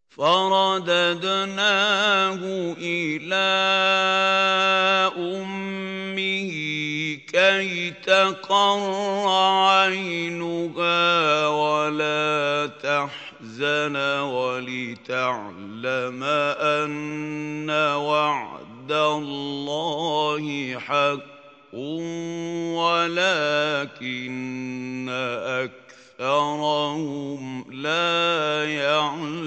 فرددناه إلى أمه كي تقر عينها ولا تحزن ولتعلم أن وعد الله حق ولكن أكثرهم لا يعلمون.